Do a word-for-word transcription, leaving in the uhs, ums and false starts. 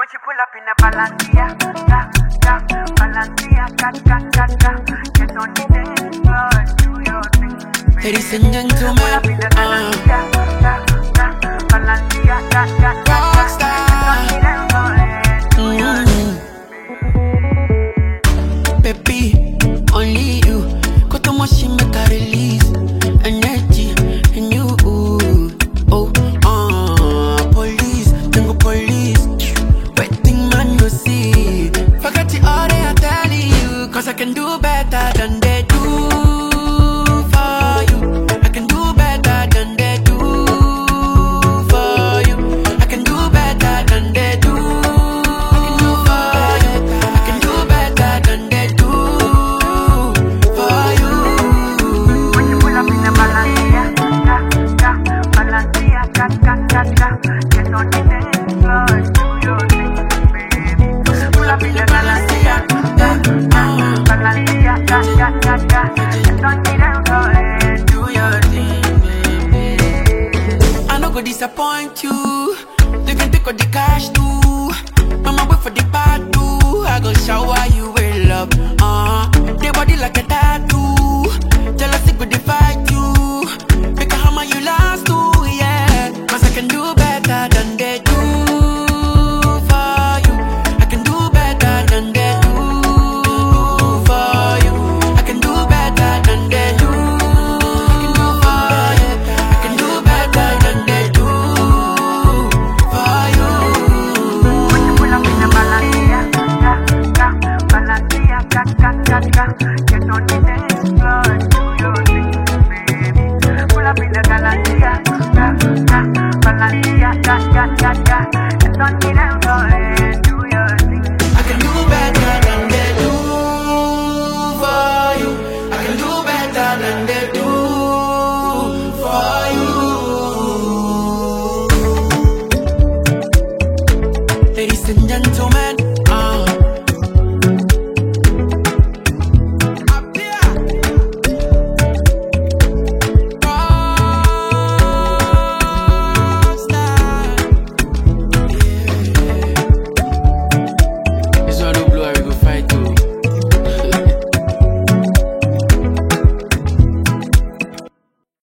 When she pull up in a Balenciaga, ga, ga, Balenciaga, ga, ga, ga, get on the dance floor, do your thing. Ladies and gentlemen, Pull up in a Balenciaga, ga, ga, Balenciaga, ga, ga, ga, Rockstar.